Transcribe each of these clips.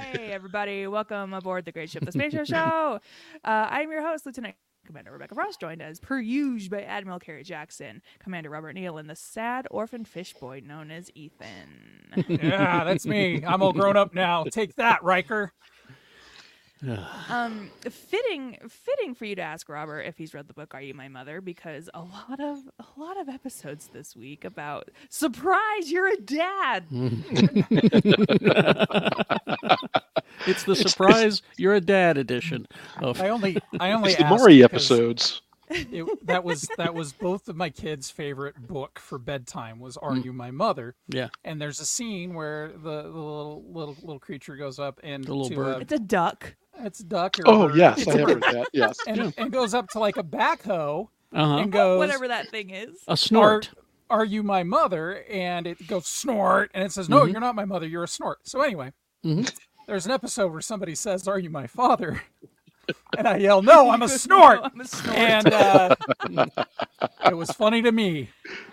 Hey, everybody. Welcome aboard the Great Ship, the Space Show. I'm your host, Lieutenant Commander Rebecca Frost, joined as per usual by Admiral Carrie Jackson, Commander Robert Neal, and the sad orphan fish boy known as Ethan. Yeah, that's me. I'm all grown up now. Take that, Riker. Fitting for you to ask Robert if he's read the book Are You My Mother, because a lot of episodes this week about surprise, you're a dad. It's the surprise you're a dad edition of I only It's the asked Maury because episodes. that was both of my kids' favorite book for bedtime was Are You My Mother? Yeah. And there's a scene where the little creature goes up and The little bird. It's a duck. It's a duck. Or Oh, a bird. yes, It's I a have bird. heard that. Yes. And goes up to like a backhoe Uh-huh. and goes, Whatever that thing is. A snort. Are you my mother? And it goes snort, and it says, no, you're not my mother, you're a snort. So anyway, there's an episode where somebody says, are you my father? And I yell, no, I'm a snort. I'm a snort. And it was funny to me.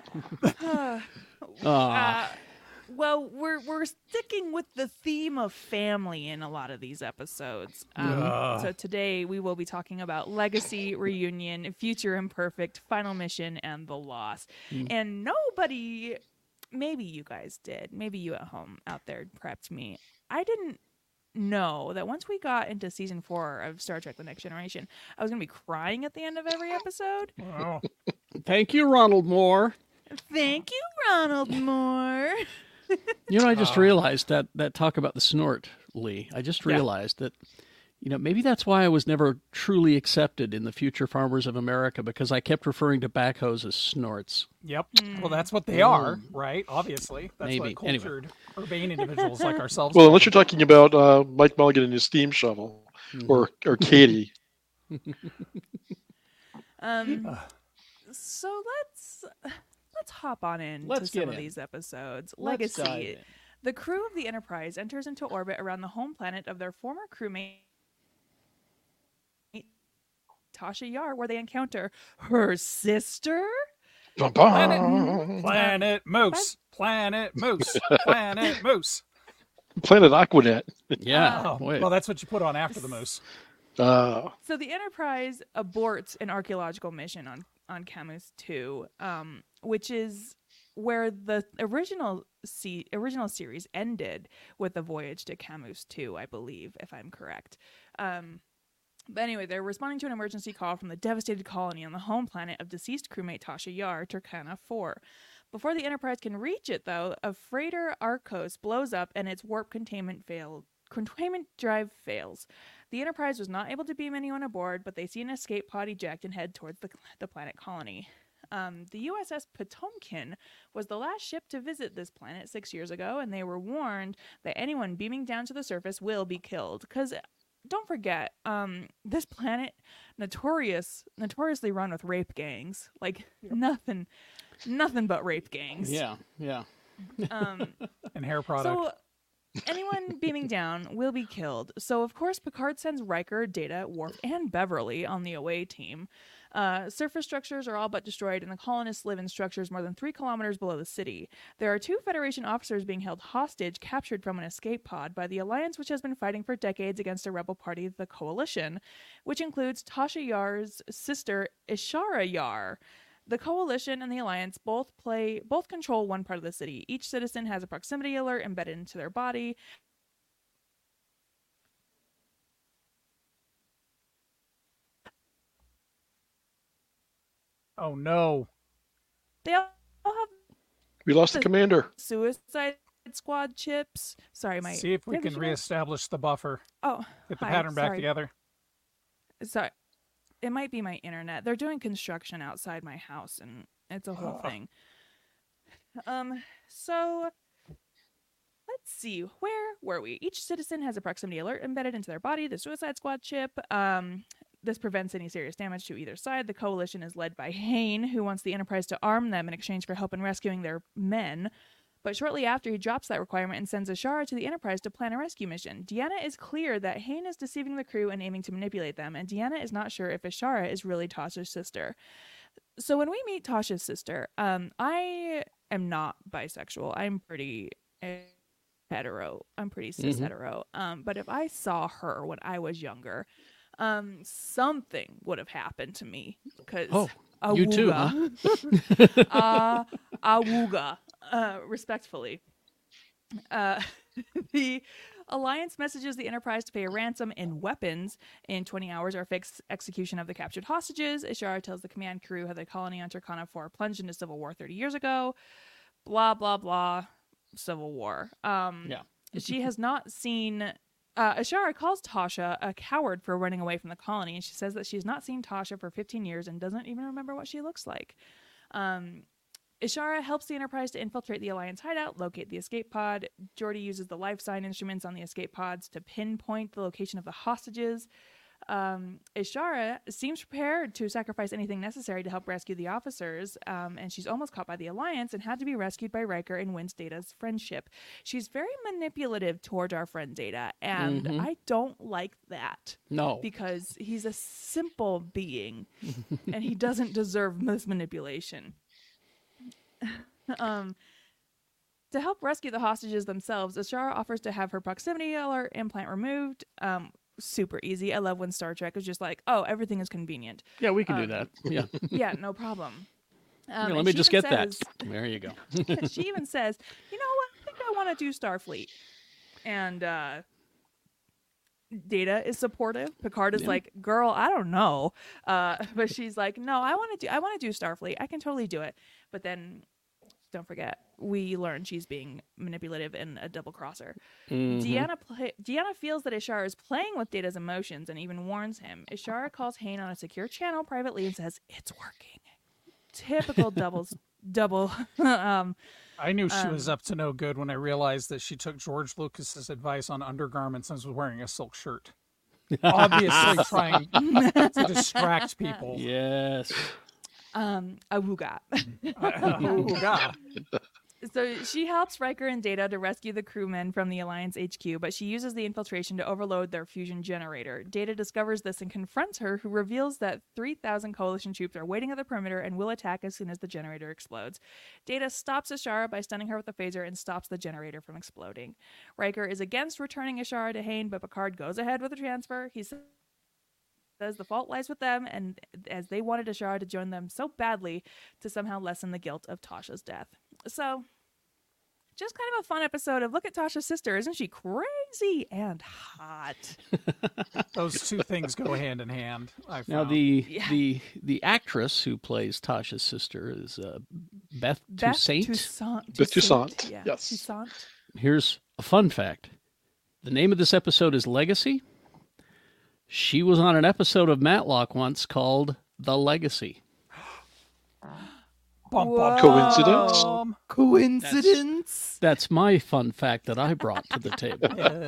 Well, we're sticking with the theme of family in a lot of these episodes. So today we will be talking about Legacy, Reunion, Future Imperfect, Final Mission, and The Loss. And nobody, maybe you guys did, maybe you at home out there prepped me. I didn't know that once we got into season 4 of Star Trek: The Next Generation, I was going to be crying at the end of every episode. Oh. Thank you, Ronald Moore. Thank you, Ronald Moore. You know, I just realized that talk about the snort, Lee. I just realized that, maybe that's why I was never truly accepted in the Future Farmers of America, because I kept referring to backhoes as snorts. Yep. Well, that's what they are, right? Obviously. That's Maybe. what cultured, urbane individuals like ourselves Well, do. unless you're talking about Mike Mulligan and his steam shovel, or Katie. So let's hop on in Let's to some get of in. these episodes. Let's dive Legacy. in. The crew of the Enterprise enters into orbit around the home planet of their former crewmate Tasha Yar, where they encounter her sister. Bum, bum. Planet Moose. Planet Moose. Planet Moose. Planet Aquanet. Yeah. Oh, wait. well, that's what you put on after the moose. Uh, So the Enterprise aborts an archaeological mission on Camus 2, which is where the original series ended, with the voyage to Camus 2, I believe, if I'm correct. But anyway, they're responding to an emergency call from the devastated colony on the home planet of deceased crewmate Tasha Yar, Turkana 4. Before the Enterprise can reach it, though, a freighter Arcos blows up and its warp containment drive fails. The Enterprise was not able to beam anyone aboard, but they see an escape pod eject and head towards the planet colony. The USS Potemkin was the last ship to visit this planet 6 years ago, and they were warned that anyone beaming down to the surface will be killed. Because don't forget, this planet notoriously run with rape gangs. Like nothing but rape gangs. Yeah. And hair product. So anyone beaming down will be killed. So, of course, Picard sends Riker, Data, Worf, and Beverly on the away team. Surface structures are all but destroyed, and the colonists live in structures more than 3 kilometers below the city. There are 2 Federation officers being held hostage, captured from an escape pod by the Alliance, which has been fighting for decades against a rebel party, the Coalition, which includes Tasha Yar's sister, Ishara Yar. The Coalition and the Alliance both control one part of the city. Each citizen has a proximity alert embedded into their body. Oh, no. They all have we lost the commander. Suicide Squad chips. Sorry, my... See if we Did can you guys- reestablish the buffer. Oh, Get the hi, pattern back sorry. together. Sorry. It might be my internet. They're doing construction outside my house, and it's a whole thing. So... Let's see, where were we? Each citizen has a proximity alert embedded into their body, the Suicide Squad chip. This prevents any serious damage to either side. The Coalition is led by Hayne, who wants the Enterprise to arm them in exchange for help in rescuing their men. But shortly after, he drops that requirement and sends Ashara to the Enterprise to plan a rescue mission. Deanna is clear that Hayne is deceiving the crew and aiming to manipulate them, and Deanna is not sure if Ashara is really Tasha's sister. So when we meet Tasha's sister, I am not bisexual. I'm pretty hetero. I'm pretty cis hetero. But if I saw her when I was younger, something would have happened to me because you too, huh? awooga, respectfully. The Alliance messages the Enterprise to pay a ransom in weapons in 20 hours or fix execution of the captured hostages. Ishara tells the command crew how the colony on Turkana 4 plunged into civil war 30 years ago. Blah, blah, blah. Civil war. She has not seen... Ishara calls Tasha a coward for running away from the colony, and she says that she has not seen Tasha for 15 years and doesn't even remember what she looks like. Ishara helps the Enterprise to infiltrate the Alliance hideout, locate the escape pod. Geordi uses the life sign instruments on the escape pods to pinpoint the location of the hostages. Ishara seems prepared to sacrifice anything necessary to help rescue the officers, and she's almost caught by the Alliance and had to be rescued by Riker and wins Data's friendship. She's very manipulative toward our friend Data, and I don't like that. No. Because he's a simple being, and he doesn't deserve this manipulation. To help rescue the hostages themselves, Ishara offers to have her proximity alert implant removed. Super easy. I love when Star Trek is just like, oh, everything is convenient. Yeah, we can do that. Yeah. Yeah, no problem. Let me just get that. There you go. She even says, you know what? I think I want to do Starfleet. And Data is supportive. Picard is like, girl, I don't know. But she's like, no, I want to do Starfleet. I can totally do it. But then don't forget, we learn she's being manipulative and a double crosser. Deanna feels that Ishara is playing with Data's emotions and even warns him. Ishara calls Hayne on a secure channel privately and says, it's working. Typical double. I knew she was up to no good when I realized that she took George Lucas's advice on undergarments and was wearing a silk shirt. Obviously trying to distract people. Yes. Awooga. Awooga. So she helps Riker and Data to rescue the crewmen from the Alliance HQ, but she uses the infiltration to overload their fusion generator. Data discovers this and confronts her, who reveals that 3,000 Coalition troops are waiting at the perimeter and will attack as soon as the generator explodes. Data stops Ishara by stunning her with a phaser and stops the generator from exploding. Riker is against returning Ishara to Hayne, but Picard goes ahead with the transfer. He says the fault lies with them, and as they wanted Ishara to join them so badly to somehow lessen the guilt of Tasha's death. So, just kind of a fun episode of look at Tasha's sister. Isn't she crazy and hot? Those two things go hand in hand. Now the actress who plays Tasha's sister is Beth Toussaint. Beth Toussaint. Yeah. Yes. Toussaint. Here's a fun fact. The name of this episode is Legacy. She was on an episode of Matlock once called The Legacy. Coincidence? Coincidence? That's my fun fact that I brought to the table.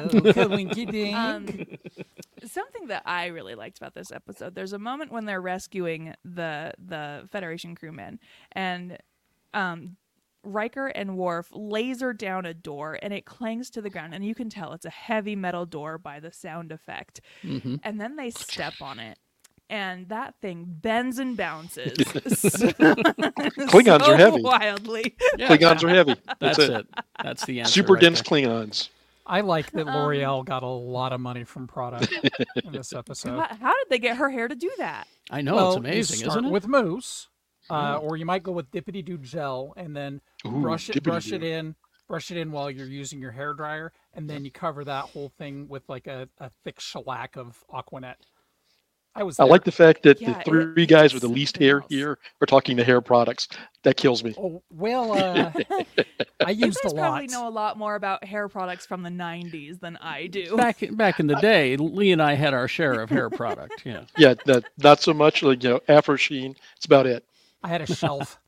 Something that I really liked about this episode, there's a moment when they're rescuing the Federation crewmen, and Riker and Worf laser down a door, and it clangs to the ground, and you can tell it's a heavy metal door by the sound effect. And then they step on it, and that thing bends and bounces. Klingons are heavy. Wildly. Yeah. Klingons are heavy. That's it. That's the answer. Super right dense there. Klingons. I like that L'Oreal got a lot of money from product in this episode. How did they get her hair to do that? I know, Well, it's amazing, you start isn't it? with mousse, or you might go with Dippity Doo gel, and then brush it in while you're using your hair dryer, and then you cover that whole thing with like a thick shellac of Aquanet. I like the fact that Yeah, the three guys with the least hair else. here are talking to hair products. That kills me. Oh well, I You used a guys probably lot. know a lot more about hair products from the 90s than I do. Back in the day, Lee and I had our share of hair product. Yeah. Yeah, not so much like Afro Sheen. It's about it. I had a shelf.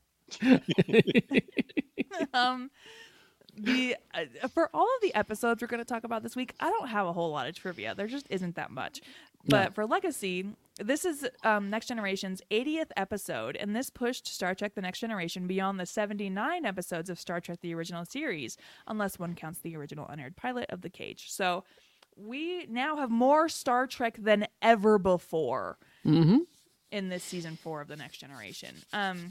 For all of the episodes we're going to talk about this week, I don't have a whole lot of trivia. There just isn't that much. But for Legacy, this is Next Generation's 80th episode, and this pushed Star Trek The Next Generation beyond the 79 episodes of Star Trek The Original Series, unless one counts the original unaired pilot of The Cage. So we now have more Star Trek than ever before in this season 4 of The Next Generation.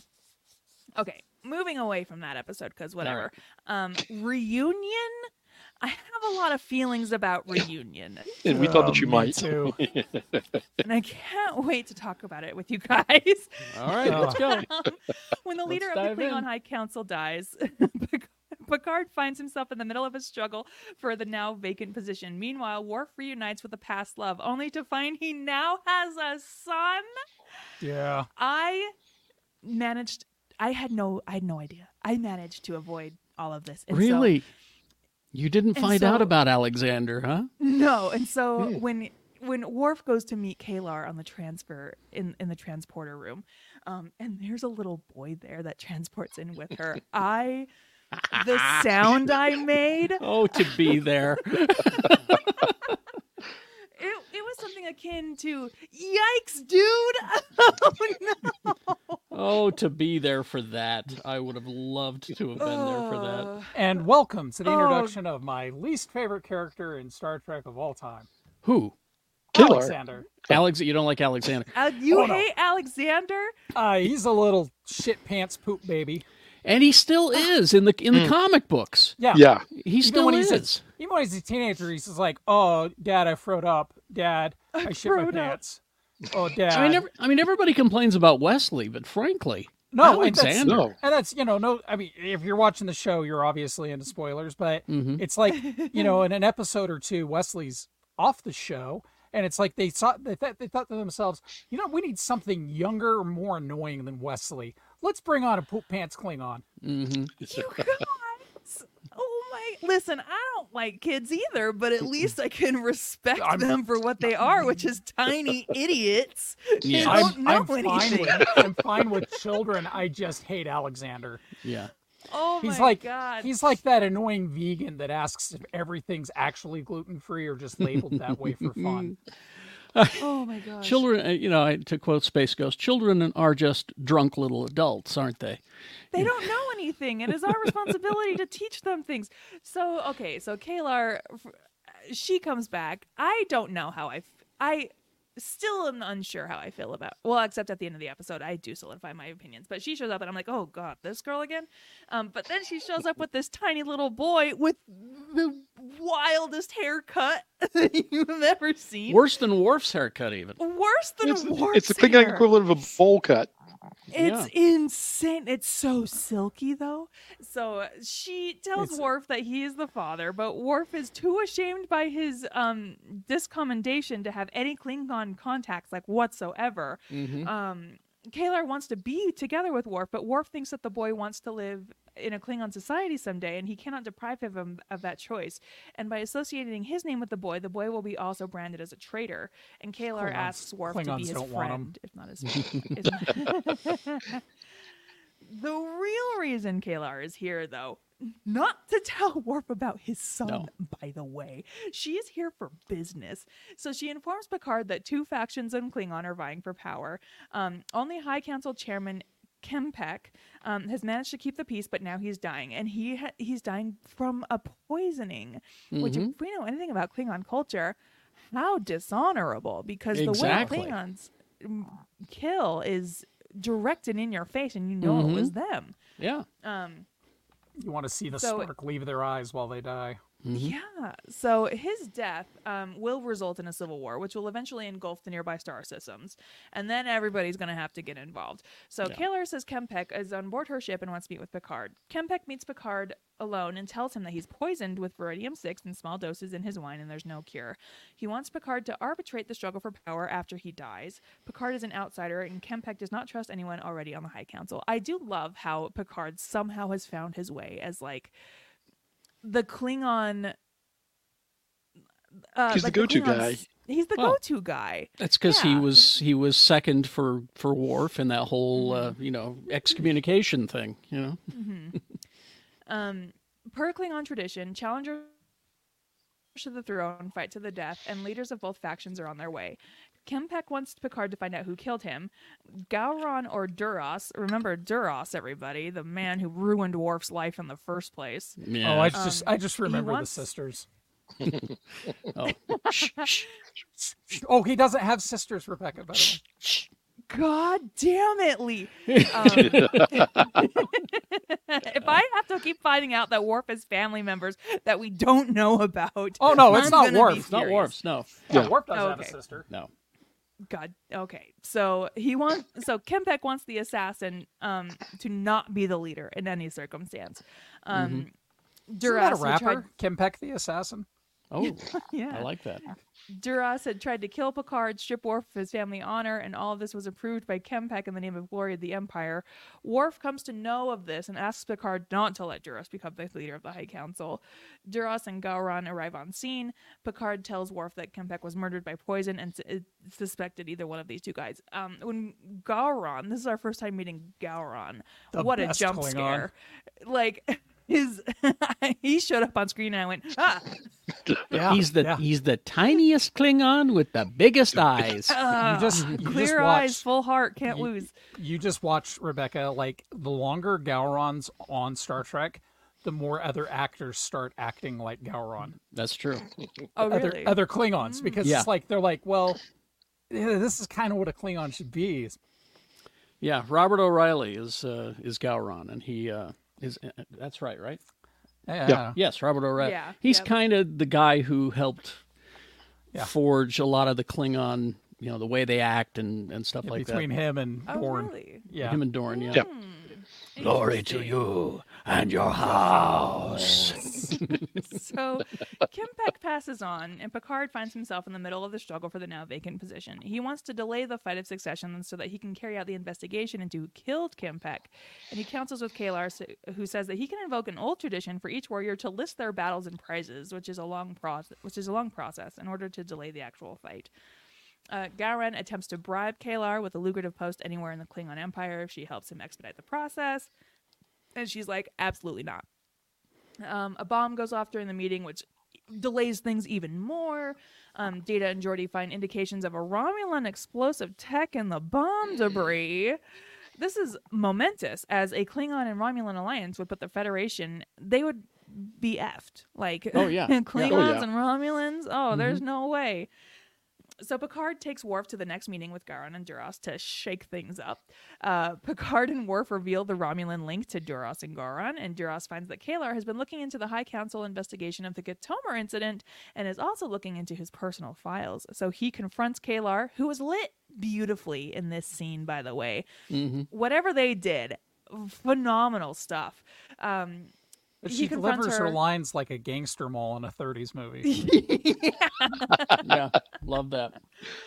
Okay, moving away from that episode, because whatever. Reunion? I have a lot of feelings about Reunion. And we thought that you Me might. too. And I can't wait to talk about it with you guys. All right, let's go. When the leader of the dive Klingon in. High Council dies, Picard finds himself in the middle of a struggle for the now vacant position. Meanwhile, Worf reunites with a past love, only to find he now has a son. Yeah. I had no idea. I managed to avoid all of this. And Really? You didn't and find so- out about Alexander, huh? No, and so when Worf goes to meet Kalar on the transfer in the transporter room, and there's a little boy there that transports in with her. The sound I made, Oh, to be there. it was something akin to "Yikes, dude!" Oh no! Oh, to be there for that. I would have loved to have been there for that. And welcome to the introduction of my least favorite character in Star Trek of all time, Who? Killer. Alexander. Alex, you don't like Alexander. You Oh, no. hate Alexander? He's a little shit pants poop baby. And he still is in the comic books. Yeah. Yeah. He still he's is. even when he's a teenager, he's just like, "Oh, Dad, I froed up. Dad, I shit my froed up." pants. Oh, Dad." I mean, everybody complains about Wesley, but frankly, No, and that's- Alexander. No. And that's, no, I mean, if you're watching the show, you're obviously into spoilers, but it's like, in an episode or two, Wesley's off the show, and it's like they thought to themselves, we need something younger, more annoying than Wesley. Let's bring on a poop pants Klingon. You guys! Oh my! Listen, I don't like kids either, but at least I can respect them for what they are, which is tiny idiots. Yeah. Who don't know anything. I'm fine with children. I just hate Alexander. Yeah. Oh He's my like god! he's like that annoying vegan that asks if everything's actually gluten free or just labeled that way for fun. Oh my gosh! Children, to quote Space Ghost, children are just drunk little adults, aren't they? They don't know anything. It is our responsibility to teach them things. So Kalar, she comes back. I don't know how I still am unsure how I feel about. Well, except at the end of the episode, I do solidify my opinions. But she shows up, and I'm like, oh god, this girl again. But then she shows up with this tiny little boy with the wildest haircut that you've ever seen. Worse than Worf's haircut, even. Worse than Worf's It's the Klingon hair. equivalent of a bowl cut. It's insane. It's so silky, though. So she tells Worf that he is the father, but Worf is too ashamed by his discommendation to have any Klingon contacts, like whatsoever. Kalar wants to be together with Worf, but Worf thinks that the boy wants to live in a Klingon society someday, and he cannot deprive him of that choice. And by associating his name with the boy will be also branded as a traitor. And Kalar asks Worf to be Klingons his don't want friend, if not his The real reason Kalar is here, though, not to tell Worf about his son, by the way. She is here for business. So she informs Picard that two factions in Klingon are vying for power. Only High Council Chairman Kempek has managed to keep the peace, but now he's dying. And he's dying from a poisoning, which, if we know anything about Klingon culture, how dishonorable. Because the way Klingons kill is directed in your face, and it was them. Yeah. You want to see the spark leave their eyes while they die. Yeah. So his death will result in a civil war, which will eventually engulf the nearby star systems. And then everybody's going to have to get involved. So Kalar says Kempek is on board her ship and wants to meet with Picard. Kempek meets Picard alone and tells him that he's poisoned with Veridium-6 in small doses in his wine and there's no cure. He wants Picard to arbitrate the struggle for power after he dies. Picard is an outsider and Kempek does not trust anyone already on the High Council. I do love how Picard somehow has found his way as like the Klingon. He's the go-to guy. He's the go-to guy. That's because he was second for Worf in that whole excommunication thing. Per Klingon tradition, challengers to the throne fight to the death, and leaders of both factions are on their way. Kempek wants Picard to find out who killed him. Gowron or Duras, remember Duras, everybody, the man who ruined Worf's life in the first place. Yeah. Oh, I just remember the sisters. Oh. Oh, he doesn't have sisters, Rebecca, by the way. God damn it, Lee. If I have to keep finding out that Worf has family members that we don't know about. Oh, no, it's not Worf. It's not Worf's, no. Yeah, Worf doesn't have a sister. No. God. Okay. So Kempek wants the assassin to not be the leader in any circumstance. Isn't that a rapper? Kempek the assassin? Oh, yeah. I like that. Duras had tried to kill Picard, strip Worf of his family honor, and all of this was approved by Kempek in the name of glory of the Empire. Worf comes to know of this and asks Picard not to let Duras become the leader of the High Council. Duras and Gowron arrive on scene. Picard tells Worf that Kempek was murdered by poison and suspected either one of these two guys. When Gowron, this is our first time meeting Gowron. What a jump scare. Like... he showed up on screen and I went, ah. Yeah, he's the tiniest Klingon with the biggest eyes. Clear eyes, full heart, can't lose. You just watch, Rebecca, like the longer Gowron's on Star Trek, the more other actors start acting like Gowron. That's true. Oh, really? Other Klingons, because it's like they're like, well, this is kind of what a Klingon should be. Yeah, Robert O'Reilly is Gowron, and he that's right? Yeah. Yes, Robert O'Reilly. Yeah, He's kind of the guy who helped forge a lot of the Klingon, the way they act and stuff like between that. Between him and Dorn. Really? Yeah. Him and Dorn, yeah. Yep. Glory to you and your house. So Kempek passes on, and Picard finds himself in the middle of the struggle for the now vacant position. He wants to delay the fight of succession so that he can carry out the investigation into who killed Kempek. And he counsels with Kalar, who says that he can invoke an old tradition for each warrior to list their battles and prizes, which is a long process in order to delay the actual fight. Gowron attempts to bribe Kalar with a lucrative post anywhere in the Klingon Empire if she helps him expedite the process. And she's like, absolutely not. A bomb goes off during the meeting, which delays things even more. Data and Geordi find indications of a Romulan explosive tech in the bomb debris. This is momentous, as a Klingon and Romulan alliance would put the Federation, they would be effed. Like, Klingons and Romulans, there's no way. So Picard takes Worf to the next meeting with Gowron and Duras to shake things up. Picard and Worf reveal the Romulan link to Duras and Gowron, and Duras finds that Kalar has been looking into the High Council investigation of the Gatomer incident and is also looking into his personal files. So he confronts Kalar, who was lit beautifully in this scene, by the way. Mm-hmm. Whatever they did, phenomenal stuff. But she delivers her lines like a gangster mall in a 30s movie. Yeah, love that.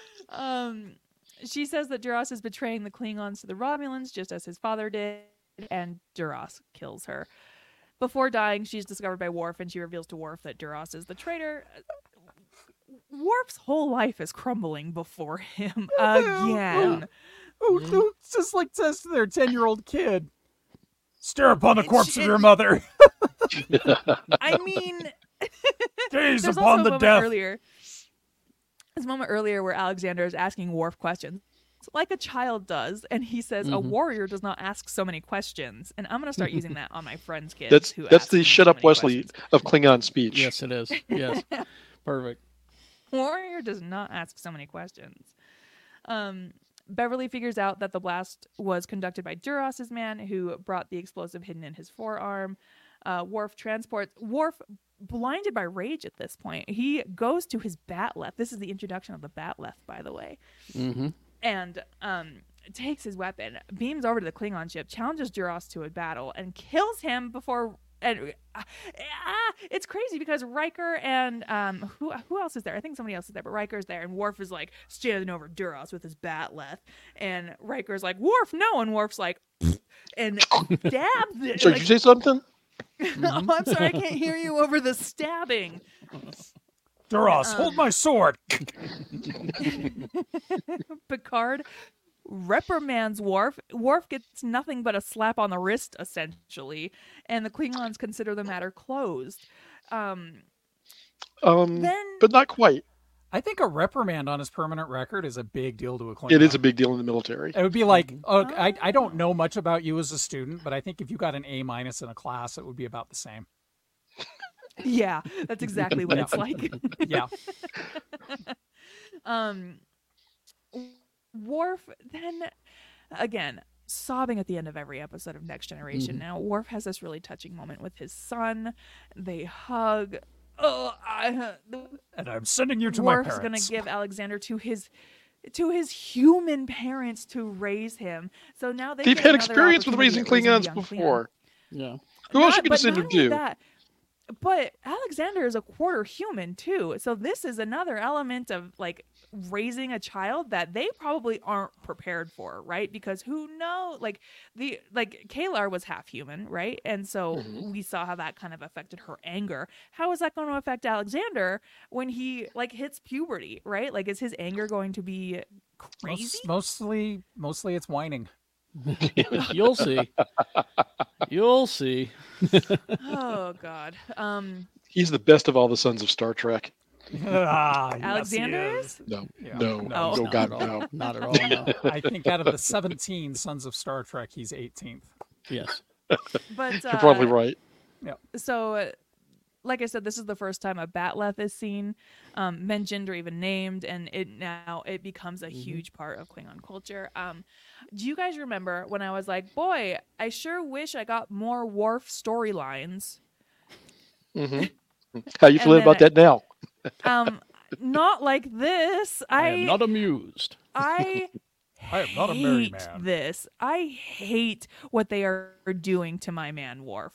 She says that Duras is betraying the Klingons to the Romulans, just as his father did, and Duras kills her. Before dying, she's discovered by Worf, and she reveals to Worf that Duras is the traitor. Worf's whole life is crumbling before him again. Who just like says to their 10-year-old kid, "Stare upon the corpse of your mother." I mean, gaze upon the death. There's a moment earlier where Alexander is asking Worf questions, like a child does, and he says, "A warrior does not ask so many questions." And I'm going to start using that on my friends' kids. That's the "Shut up, Wesley" of Klingon speech. Yes, it is. Yes, perfect. Warrior does not ask so many questions. Beverly figures out that the blast was conducted by Duras' man, who brought the explosive hidden in his forearm. Worf, blinded by rage at this point, he goes to his Batleth. This is the introduction of the Batleth, by the way. Mm-hmm. And takes his weapon, beams over to the Klingon ship, challenges Duras to a battle, and kills him before... it's crazy because Riker and who else is there? I think somebody else is there, but Riker's there, and Worf is like standing over Duras with his Batleth, and Riker's like, "Worf, no!" And Worf's like, and stabs it. So did you say something? Oh, I'm sorry, I can't hear you over the stabbing. Duras, hold my sword. Picard reprimands Worf. Worf gets nothing but a slap on the wrist, essentially, and the Klingons consider the matter closed. But not quite. I think a reprimand on his permanent record is a big deal to a Klingon. It is a big deal in the military. It would be like, I don't know much about you as a student, but I think if you got an A- in a class, it would be about the same. Yeah, that's exactly what it's like. Yeah. Worf then, again, sobbing at the end of every episode of Next Generation. Now, Worf has this really touching moment with his son. They hug. And I'm sending you to Worf's my parents. Worf's gonna give Alexander to his human parents to raise him. So now they've had experience with raising Klingons before. Yeah. Who else you going to send him to? But Alexander is a quarter human too. So this is another element of like raising a child that they probably aren't prepared for, right? Because who knows, like Kalar was half human, right? And so we saw how that kind of affected her anger. How is that going to affect Alexander when he like hits puberty, right? Like, is his anger going to be crazy? Mostly it's whining. You'll see. You'll see. Oh God. He's the best of all the sons of Star Trek. Alexander is? No. Oh, God, no. Not at all. No. I think out of the 17 sons of Star Trek, he's 18th. Yes. But you're probably right. Yeah. So, like I said, this is the first time a Batleth is seen, mentioned or even named, and it becomes a huge part of Klingon culture. Do you guys remember when I was like, boy, I sure wish I got more Worf storylines? How you feeling about that now? Not like this. I am not amused. I am not a merry hate man. this. I hate what they are doing to my man Worf.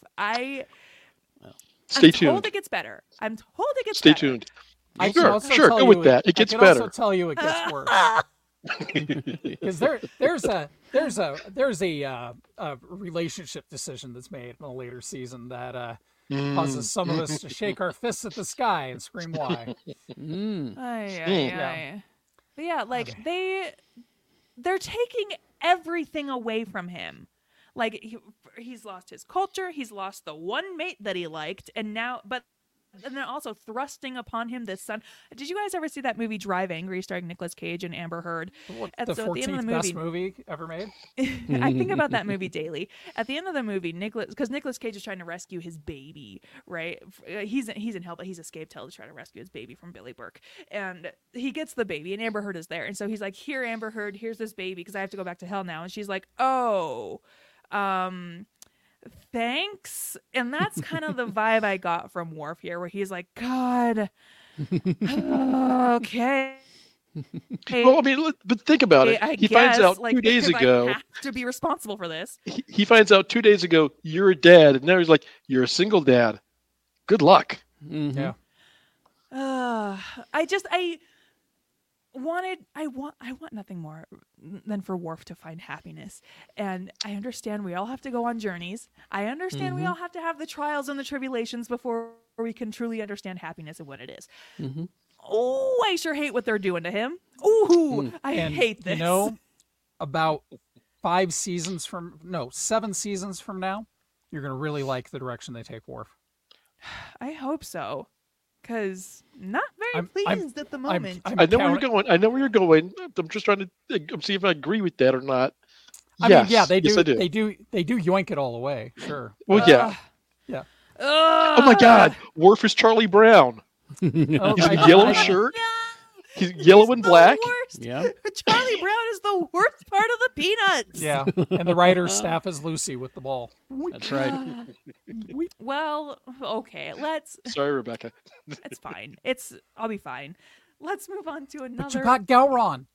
Stay I'm tuned. told it gets better. I'm told it gets Stay better. tuned. I Sure, go with that. It gets I can better. also tell you it gets worse. Because there's a relationship decision that's made in a later season that causes some of us to shake our fists at the sky and scream why. But yeah, like they're taking everything away from him. Like he's lost his culture, he's lost the one mate that he liked, and then also thrusting upon him this son. Did you guys ever see that movie Drive Angry starring Nicolas Cage and Amber Heard? The 14th best movie ever made? I think about that movie daily. At the end of the movie, because Nicolas Cage is trying to rescue his baby, right? He's in hell, but he's escaped hell to try to rescue his baby from Billy Burke. And he gets the baby, and Amber Heard is there. And so he's like, here, Amber Heard, here's this baby, because I have to go back to hell now. And she's like, oh, thanks. And that's kind of the vibe I got from Worf here, where he's like, God, okay. Well, I mean, but think about it. He finds out 2 days ago. I have to be responsible for this. He finds out 2 days ago you're a dad, and now he's like, you're a single dad. Good luck. Yeah. I want nothing more than for Worf to find happiness. And I understand we all have to go on journeys. I understand we all have to have the trials and the tribulations before we can truly understand happiness and what it is. Oh, I sure hate what they're doing to him. Ooh, I hate this. You know, about 7 seasons from now, you're going to really like the direction they take Worf. I hope so. Because not very pleased at the moment. I know where you're going. I'm just trying to see if I agree with that or not. I mean, yeah, they do. Yes, they do yoink it all away. Sure. Well, yeah. Oh my God, Worf is Charlie Brown. He's in a yellow shirt. No! He's yellow and black. Yeah. Charlie Brown is the worst part of the Peanuts. Yeah, and the writer's staff is Lucy with the ball. That's right. Well, okay, let's. Sorry, Rebecca. It's fine. I'll be fine. Let's move on to another. But you got Gowron.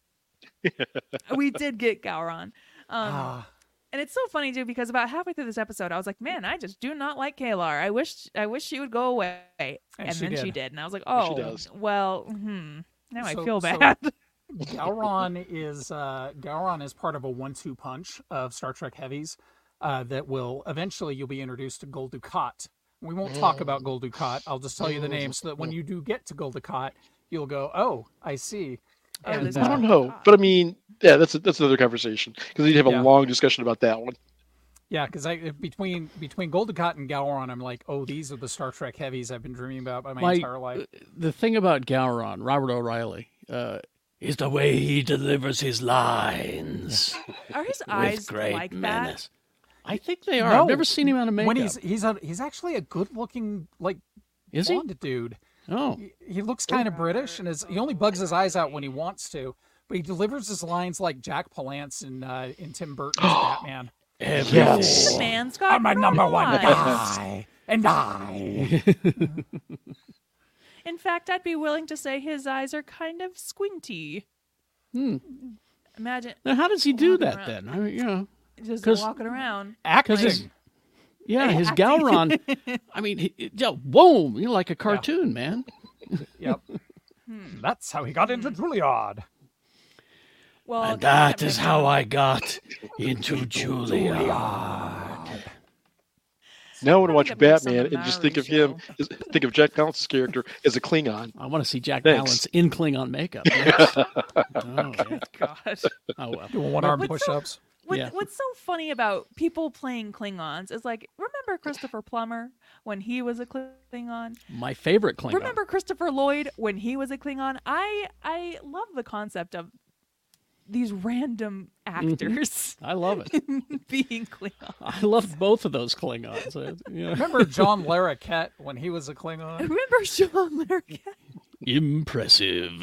We did get Gowron. And it's so funny too, because about halfway through this episode, I was like, "Man, I just do not like Kalar. I wish she would go away." And then she did, and I was like, "Oh, well, now I feel bad." Gowron is part of a 1-2 punch of Star Trek heavies that will eventually you'll be introduced to Gul Dukat. We won't talk about Gul Dukat. I'll just tell you the name so that when you do get to Gul Dukat, you'll go, "Oh, I see." And, I don't know, but I mean, yeah, that's another conversation because we'd have a long discussion about that one. Yeah, because between Gul Dukat and Gowron, I'm like, oh, these are the Star Trek heavies I've been dreaming about my entire life. The thing about Gowron, Robert O'Reilly, is the way he delivers his lines. Are his eyes great like menace. that? I think they are. No. I've never seen him out of makeup. When he's actually a good-looking is he? blonde dude. Oh, he looks kind of British, and he only bugs his eyes out when he wants to. But he delivers his lines like Jack Palance in Tim Burton's Batman. Yes. The man's got I'm a number one guy, and I. In fact, I'd be willing to say his eyes are kind of squinty. Imagine. Now, how does he do that then? I mean, just walking around. Acting. his Gowron. I mean, boom! You're like a cartoon, man. Yep. That's how he got into Juilliard. Well, And that is how I got into Juilliard. Now I want to watch That makes Batman some and just Maori think of him, think of Jack Palance's character as a Klingon. I want to see Jack Thanks. Palance in Klingon makeup. Yes. Oh, yeah. Gosh. Oh, well. Doing one-arm What's push-ups. What's so funny about people playing Klingons is like, remember Christopher Plummer when he was a Klingon? My favorite Klingon. Remember Christopher Lloyd when he was a Klingon? I love the concept of these random actors I love it. being Klingons. I love both of those Klingons. Remember John Larroquette when he was a Klingon? Remember Sean Larroquette? Impressive.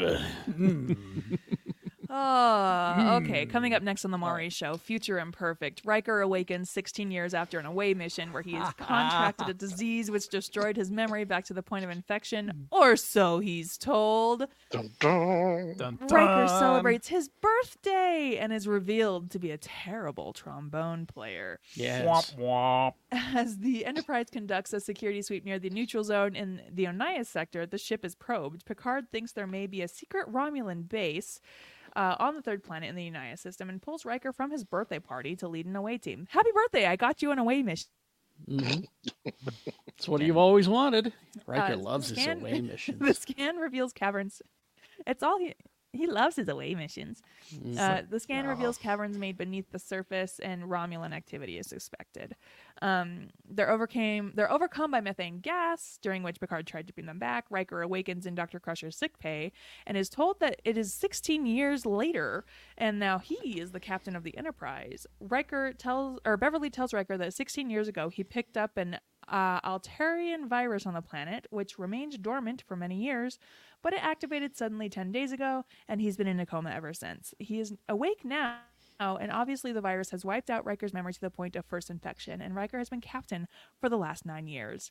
Oh, okay. Coming up next on the Maury Show, Future Imperfect. Riker awakens 16 years after an away mission where he has contracted a disease which destroyed his memory back to the point of infection, or so he's told. Dun, dun. Dun, dun. Riker celebrates his birthday and is revealed to be a terrible trombone player. Yes. Womp womp. As the Enterprise conducts a security sweep near the neutral zone in the Onias sector, the ship is probed. Picard thinks there may be a secret Romulan base on the third planet in the Onias system and pulls Riker from his birthday party to lead an away team. Happy birthday! I got you an away mission. That's what you've always wanted. Riker loves his scan- away missions. The scan reveals caverns. It's all he loves his away missions. The scan reveals caverns made beneath the surface, and Romulan activity is suspected. They're overcome by methane gas, during which Picard tried to bring them back. Riker awakens in Dr. Crusher's sickbay and is told that it is 16 years later, and now he is the captain of the Enterprise. Beverly tells Riker that 16 years ago he picked up an Altarian virus on the planet, which remained dormant for many years, but it activated suddenly 10 days ago, and he's been in a coma ever since. He is awake now, and obviously the virus has wiped out Riker's memory to the point of first infection, and Riker has been captain for the last 9 years.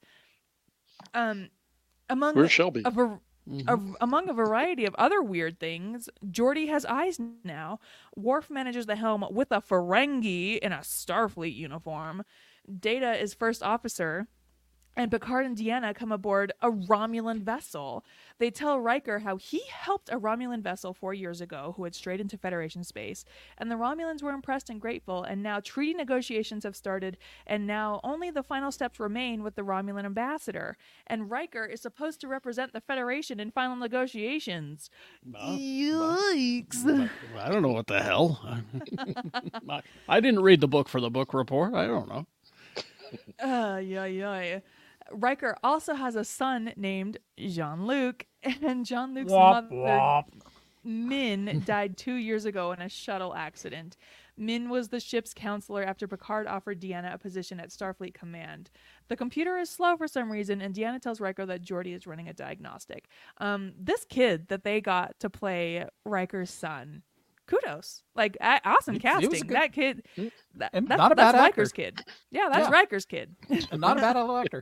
Where's Shelby? Among a variety of other weird things, Geordi has eyes now. Worf manages the helm with a Ferengi in a Starfleet uniform. Data is first officer, and Picard and Deanna come aboard a Romulan vessel. They tell Riker how he helped a Romulan vessel 4 years ago who had strayed into Federation space, and the Romulans were impressed and grateful, and now treaty negotiations have started, and now only the final steps remain with the Romulan ambassador. And Riker is supposed to represent the Federation in final negotiations. Yikes. I don't know what the hell. I didn't read the book for the book report. I don't know. Riker also has a son named Jean-Luc, and Jean-Luc's mother, Min, died 2 years ago in a shuttle accident. Min was the ship's counselor after Picard offered Deanna a position at Starfleet Command. The computer is slow for some reason, and Deanna tells Riker that Geordi is running a diagnostic. This kid that they got to play Riker's son, kudos. Like, awesome casting. That kid, that's Riker's kid. Yeah, that's Riker's kid. And not a bad little actor.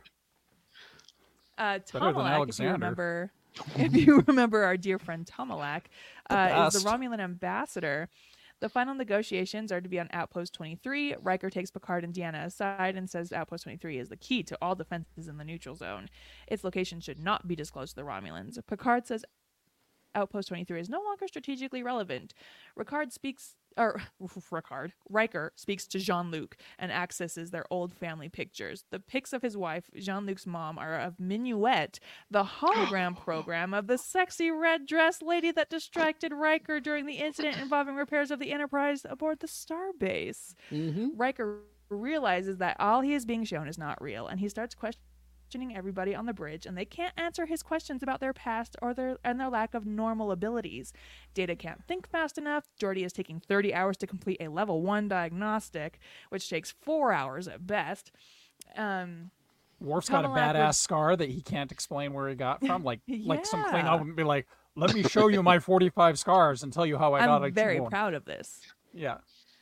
Tomalak, if you remember our dear friend Tomalak, is the Romulan ambassador. The final negotiations are to be on Outpost 23. Riker takes Picard and Deanna aside and says Outpost 23 is the key to all defenses in the neutral zone. Its location should not be disclosed to the Romulans. Picard says Outpost 23 is no longer strategically relevant. Riker speaks to Jean-Luc and accesses their old family pictures. The pics of his wife, Jean-Luc's mom, are of Minuet, the hologram program of the sexy red-dressed lady that distracted Riker during the incident involving repairs of the Enterprise aboard the Starbase. Riker realizes that all he is being shown is not real, and he starts questioning everybody on the bridge, and they can't answer his questions about their past or their lack of normal abilities. Data can't think fast enough. Geordi is taking 30 hours to complete a level 1 diagnostic, which takes 4 hours at best. Worf's got a badass scar that he can't explain where he got from. Like some Klingon wouldn't be like, let me show you my 45 scars and tell you how I got it. I'm very proud of this. Yeah.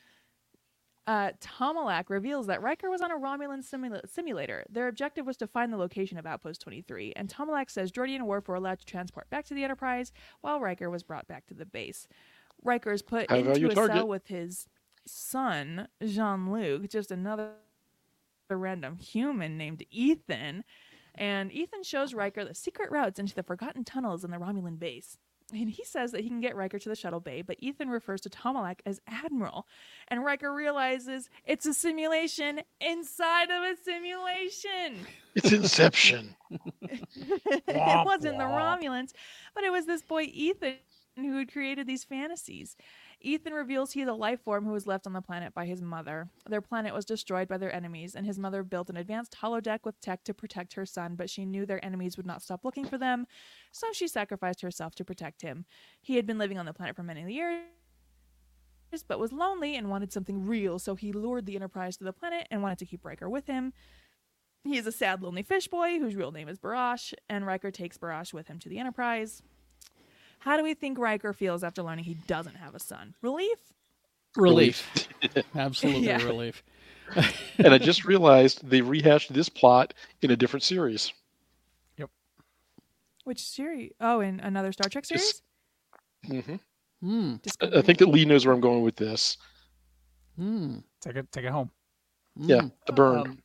Tomalak reveals that Riker was on a Romulan simulator. Their objective was to find the location of Outpost 23, and Tomalak says Geordi and Worf were allowed to transport back to the Enterprise, while Riker was brought back to the base. Riker is put into a cell with his son, Jean-Luc, just another random human named Ethan, and Ethan shows Riker the secret routes into the forgotten tunnels in the Romulan base. And he says that he can get Riker to the shuttle bay, but Ethan refers to Tomalak as Admiral. And Riker realizes it's a simulation inside of a simulation. It's Inception. It wasn't the Romulans, but it was this boy Ethan who had created these fantasies. Ethan reveals he is a life form who was left on the planet by his mother. Their planet was destroyed by their enemies, and his mother built an advanced holodeck with tech to protect her son, but she knew their enemies would not stop looking for them, so she sacrificed herself to protect him. He had been living on the planet for many years, but was lonely and wanted something real, so he lured the Enterprise to the planet and wanted to keep Riker with him. He is a sad, lonely fish boy whose real name is Barash, and Riker takes Barash with him to the Enterprise. How do we think Riker feels after learning he doesn't have a son? Relief? Absolutely relief. And I just realized they rehashed this plot in a different series. Yep. Which series? Oh, in another Star Trek series? Mm-hmm. I think that Lee knows where I'm going with this. Take it home. Yeah, The Burn.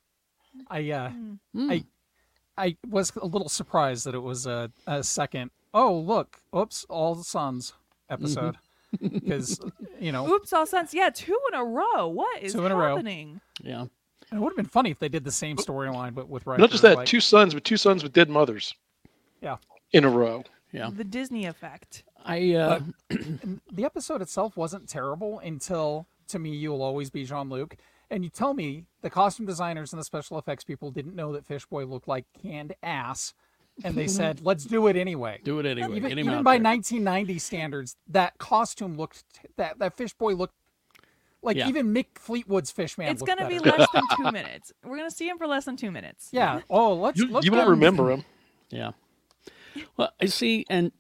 I was a little surprised that it was a second. Oh, look! Oops! All the Sons episode, because Oops! All Sons. Yeah, 2 in a row. What is happening? Yeah. It would have been funny if they did the same storyline, but with Riker. Not just that, 2 sons with dead mothers. Yeah. In a row. Yeah. The Disney effect. The episode itself wasn't terrible until, to me, You'll Always Be Jean-Luc. And you tell me the costume designers and the special effects people didn't know that Fish Boy looked like canned ass. And they said, let's do it anyway. Do it anyway. Even by 1990 standards, that costume looked, that Fish Boy looked like even Mick Fleetwood's Fishman. It's going to be less than 2 minutes. We're going to see him for less than 2 minutes. Yeah. Oh, let's you won't remember him. Yeah. Well, I see, and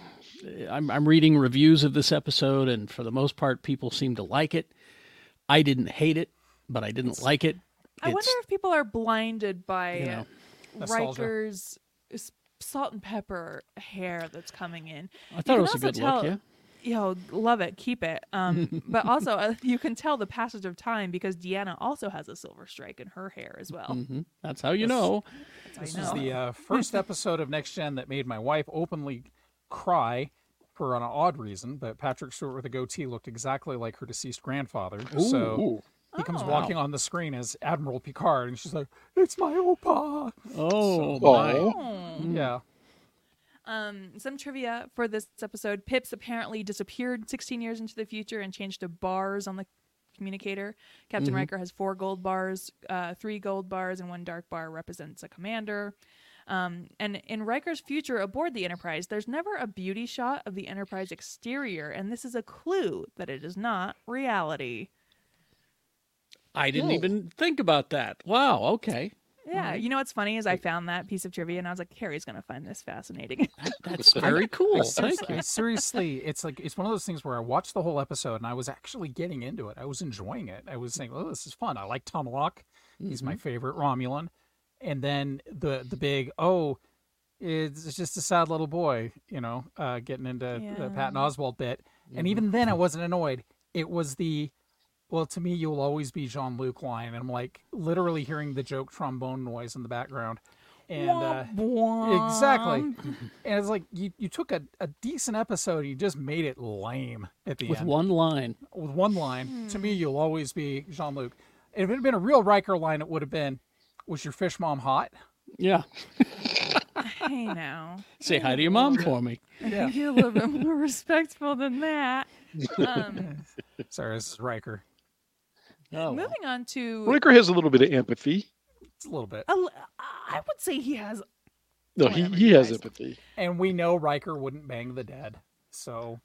I'm reading reviews of this episode, and for the most part, people seem to like it. I didn't hate it, but I didn't like it. I wonder if people are blinded by Riker's salt and pepper hair that's coming in. I thought it was a good look, yeah. Love it. Keep it. But also, you can tell the passage of time because Deanna also has a silver strike in her hair as well. Mm-hmm. That's how you know. This is the first episode of Next Gen that made my wife openly cry for an odd reason, but Patrick Stewart with a goatee looked exactly like her deceased grandfather. Ooh. So he comes walking on the screen as Admiral Picard, and she's like, "It's my Opa." Oh, yeah. Some trivia for this episode. Pips apparently disappeared 16 years into the future and changed to bars on the communicator. Captain Riker has 4 gold bars, 3 gold bars, and 1 dark bar represents a commander. And in Riker's future aboard the Enterprise, there's never a beauty shot of the Enterprise exterior, and this is a clue that it is not reality. I didn't even think about that. Wow, okay. Yeah, you know what's funny is I found that piece of trivia and I was like, Carrie's going to find this fascinating. That's very cool. Thank you. Seriously, it's one of those things where I watched the whole episode and I was actually getting into it. I was enjoying it. I was saying, "Oh, this is fun. I like Tomalak. He's my favorite Romulan." And then the big, it's just a sad little boy, getting into the Patton Oswalt bit. And even then I wasn't annoyed. It was well, to me, You'll Always Be Jean-Luc line. And I'm like literally hearing the joke trombone noise in the background. And exactly. And it's like you took a decent episode, you just made it lame at the end. With one line. With one line. To me, You'll Always Be Jean-Luc. If it had been a real Riker line, it would have been, "Was your fish mom hot?" Yeah. Hey, now. Say hi to your mom for me. Yeah. You're a little bit more respectful than that. Sorry, this is Riker. Moving on to... Riker has a little bit of empathy. It's a little bit. I would say he has... No, he has empathy. And we know Riker wouldn't bang the dead, so...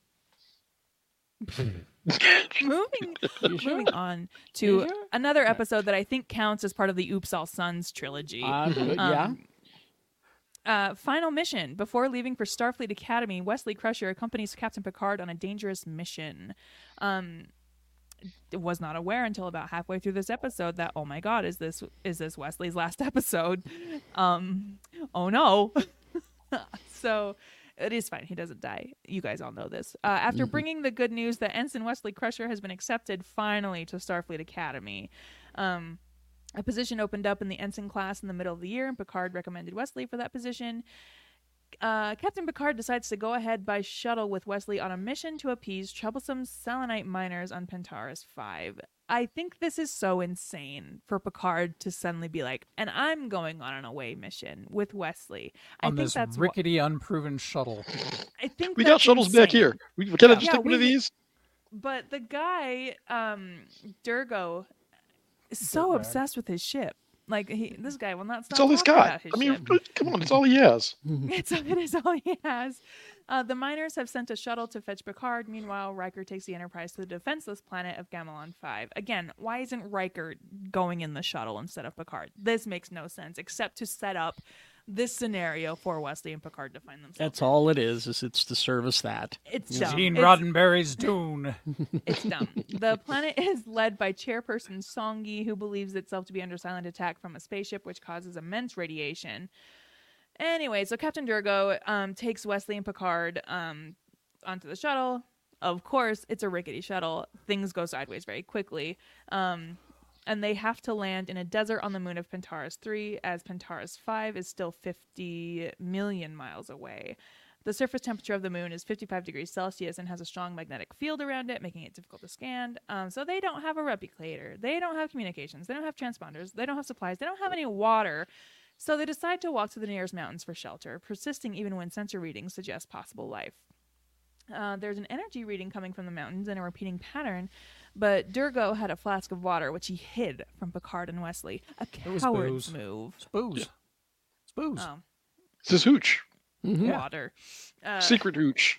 Moving on to another episode that I think counts as part of the Oops All Sons trilogy. Yeah. Final mission. Before leaving for Starfleet Academy, Wesley Crusher accompanies Captain Picard on a dangerous mission. Was not aware until about halfway through this episode that, oh my god, is this Wesley's last episode? Oh no. So it is fine. He doesn't die. You guys all know this. After bringing the good news that Ensign Wesley Crusher has been accepted finally to Starfleet Academy, a position opened up in the ensign class in the middle of the year, and Picard recommended Wesley for that position. Captain Picard decides to go ahead by shuttle with Wesley on a mission to appease troublesome Selenite miners on Pentaurus 5. I think this is so insane for Picard to suddenly be like, and I'm going on an away mission with Wesley. On this rickety, unproven shuttle. I think we got shuttles back here. We can I just take one of these? But the guy, Durgo, is so obsessed with his ship. Like, this guy will not stop. It's all he's got. I mean, come on, it's all he has. It is all he has. The miners have sent a shuttle to fetch Picard. Meanwhile, Riker takes the Enterprise to the defenseless planet of Gamelon 5. Again, why isn't Riker going in the shuttle instead of Picard? This makes no sense, except to set up this scenario for Wesley and Picard to find themselves. That's all it is it's to service that. It's dumb. Gene Roddenberry's Dune. It's dumb. The planet is led by Chairperson Songi, who believes itself to be under silent attack from a spaceship, which causes immense radiation. Anyway, so Captain Durgo takes Wesley and Picard onto the shuttle. Of course, it's a rickety shuttle. Things go sideways very quickly. And they have to land in a desert on the moon of Pentaurus 3, as Pentaurus 5 is still 50 million miles away. The surface temperature of the moon is 55 degrees Celsius and has a strong magnetic field around it, making it difficult to scan. So they don't have a replicator. They don't have communications. They don't have transponders. They don't have supplies. They don't have any water. So they decide to walk to the nearest mountains for shelter, persisting even when sensor readings suggest possible life. There's an energy reading coming from the mountains in a repeating pattern, but Durgo had a flask of water, which he hid from Picard and Wesley. A coward's move. It's booze. Yeah. It's booze. Oh. It's his hooch. Water. Secret hooch.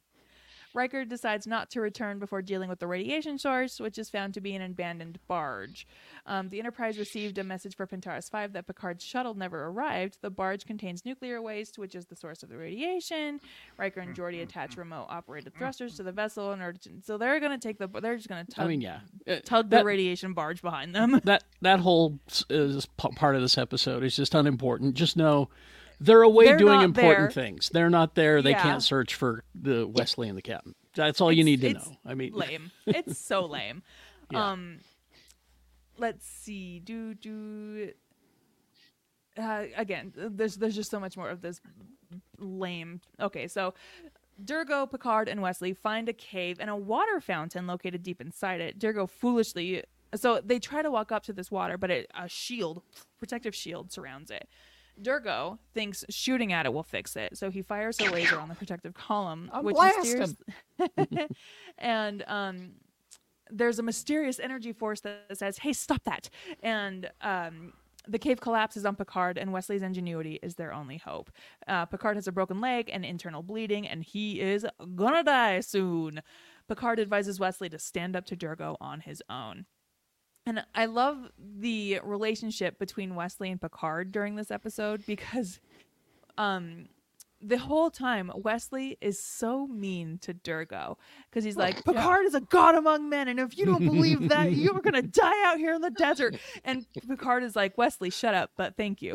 Riker decides not to return before dealing with the radiation source, which is found to be an abandoned barge. The Enterprise received a message for Pentaurus 5 that Picard's shuttle never arrived. The barge contains nuclear waste, which is the source of the radiation. Riker and Geordi attach remote-operated thrusters to the vessel in order to... So they're going to take the... They're just going to tug the radiation barge behind them. That whole part of this episode is just unimportant. Just know... They're away doing important things. They're not there. They can't search for the Wesley and the captain. That's all you need to know. I mean, lame. It's so lame. Yeah. Let's see. Again, there's just so much more of this lame. Okay, so Durgo, Picard, and Wesley find a cave and a water fountain located deep inside it. Durgo foolishly... So they try to walk up to this water, but a protective shield surrounds it. Durgo thinks shooting at it will fix it, so he fires a laser on the protective column, and there's a mysterious energy force that says, "Hey, stop that!" And the cave collapses on Picard, and Wesley's ingenuity is their only hope. Picard has a broken leg and internal bleeding, and he is gonna die soon. Picard advises Wesley to stand up to Durgo on his own. And I love the relationship between Wesley and Picard during this episode because the whole time Wesley is so mean to Durgo because he's like, Picard is a god among men, and if you don't believe that, you're going to die out here in the desert. And Picard is like, Wesley, shut up, but thank you.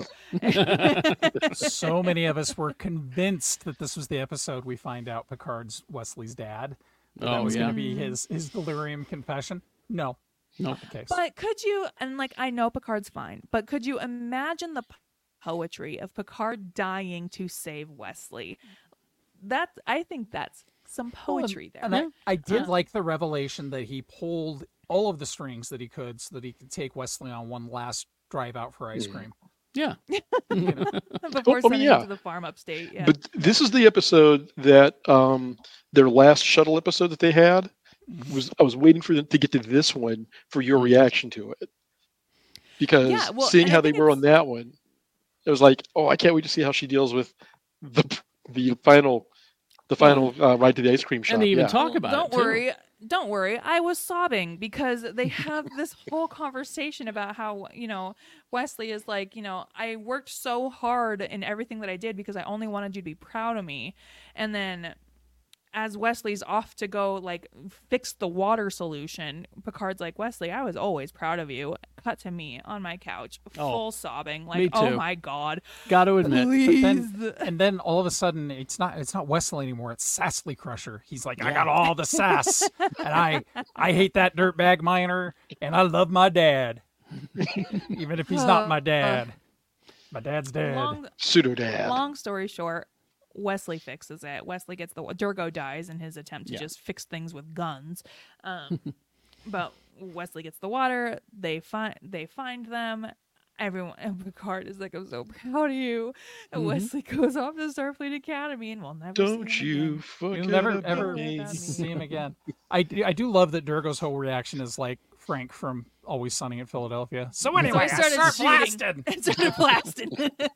So many of us were convinced that this was the episode we find out Picard's Wesley's dad. That was going to be his delirium confession. No. Not the case. But could you, and like I know Picard's fine, but could you imagine the poetry of Picard dying to save Wesley? I think that's some poetry there. And I did like the revelation that he pulled all of the strings that he could so that he could take Wesley on one last drive out for ice cream. Yeah. Before sending him to the farm upstate. Yeah. But this is the episode that their last shuttle episode that they had. I was waiting for them to get to this one for your reaction to it, because seeing how they were on that one, it was like, oh, I can't wait to see how she deals with the final the final ride to the ice cream shop. And they even talk about Don't it. worry. Don't worry. I was sobbing because they have this whole conversation about how, Wesley is like, I worked so hard in everything that I did because I only wanted you to be proud of me. And then as Wesley's off to go like fix the water solution, Picard's like, Wesley, I was always proud of you. Cut to me on my couch, full sobbing, like, oh my God. Got to admit. And then all of a sudden it's not Wesley anymore, it's Sassley Crusher. He's like, I got all the sass. And I hate that dirtbag miner, and I love my dad. Even if he's not my dad. My dad's dead. Pseudo-dad. Long story short, Wesley fixes it. Wesley gets Durgo dies in his attempt to just fix things with guns. But Wesley gets the water. They find them. Everyone, and Picard is like, I'm so proud of you. And Wesley goes off to Starfleet Academy, and we'll never see him again. You'll never ever see him again. I do love that Durgo's whole reaction is like Frank from Always Sunny in Philadelphia. So anyway, I started blasting.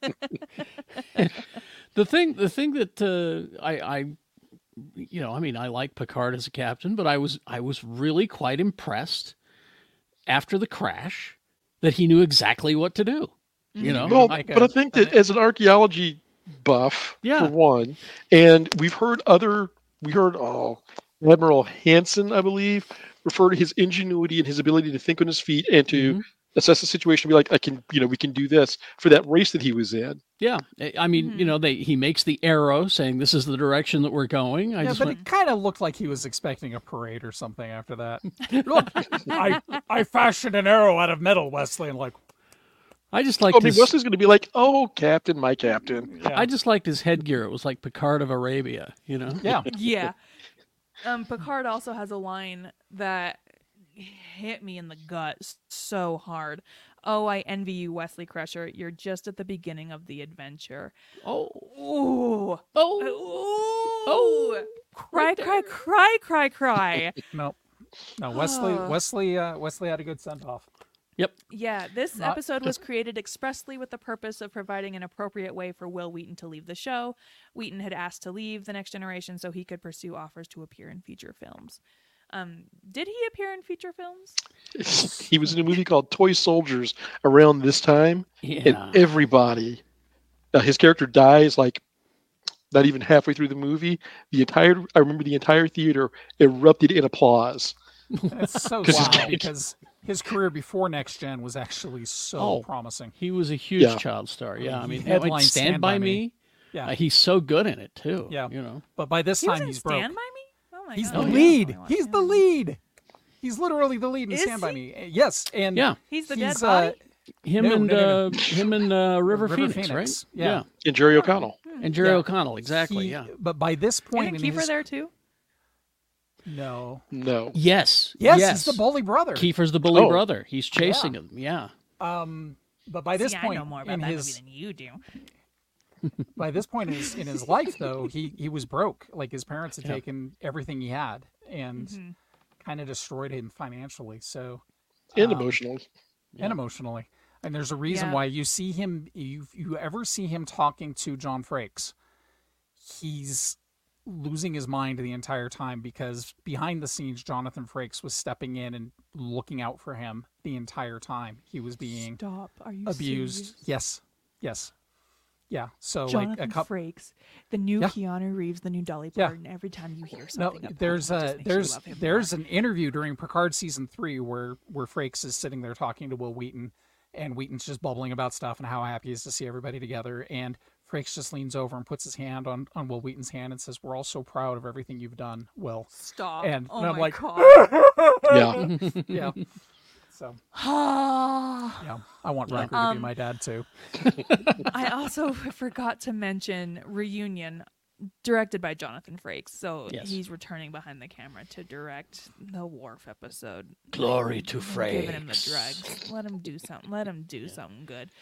The thing that I like Picard as a captain, but I was really quite impressed after the crash that he knew exactly what to do. Well, but I think that as an archaeology buff, for one, and we heard Admiral Hansen, I believe, refer to his ingenuity and his ability to think on his feet and to assess the situation and be like, we can do this for that race that he was in. Yeah. I mean, he makes the arrow saying this is the direction that we're going. It kind of looked like he was expecting a parade or something after that. Look, I fashioned an arrow out of metal, Wesley, and like, I just like. Wesley's going to be like, "Oh, Captain, my Captain." Yeah. I just liked his headgear. It was like Picard of Arabia, Yeah, yeah. Picard also has a line that hit me in the gut so hard. Oh, I envy you, Wesley Crusher. You're just at the beginning of the adventure. Oh. Cry, cry, cry, cry, cry. No, Wesley had a good send-off. Yep. Yeah, this episode was created expressly with the purpose of providing an appropriate way for Wil Wheaton to leave the show. Wheaton had asked to leave The Next Generation so he could pursue offers to appear in feature films. Did he appear in feature films? He was in a movie called Toy Soldiers around this time, and everybody, his character dies like not even halfway through the movie. I remember the entire theater erupted in applause. That's so wow, because his career before Next Gen was actually so promising. He was a huge child star. Yeah, I mean, headline Stand By Me. Yeah, he's so good in it too. Yeah, But by this time he's broke. Stand By Me? Oh my he's God. the lead. He's the lead. He's literally the lead in Stand By Me. Yes, and he's the dead body. Him and River Phoenix, right? Yeah. And Jerry O'Connell. And Jerry O'Connell, exactly. But by this point, Isn't Kiefer there too? No. Yes. He's the bully brother. Kiefer's the bully brother. He's chasing him. Yeah. But by this point, I know more about that movie than you do. By this point in his life, though, he was broke. Like his parents had taken everything he had and kind of destroyed him financially. So and emotionally. And there's a reason why you see him. You ever see him talking to John Frakes? He's losing his mind the entire time because behind the scenes, Jonathan Frakes was stepping in and looking out for him the entire time. He was being abused. Serious? Yes. Yeah. So Jonathan Frakes, the new Keanu Reeves, the new Dolly Parton. Every time you hear something, there's an interview during Picard season 3 where Frakes is sitting there talking to Wil Wheaton, and Wheaton's just bubbling about stuff and how happy he is to see everybody together. And Frakes just leans over and puts his hand on Wil Wheaton's hand and says, "We're all so proud of everything you've done, Will." Stop. And I'm like, God. Yeah. So, I want Riker to be my dad too. I also forgot to mention Reunion, directed by Jonathan Frakes. So he's returning behind the camera to direct the Worf episode. Glory to Frakes. Giving him the drugs. Let him do something. Let him do something good.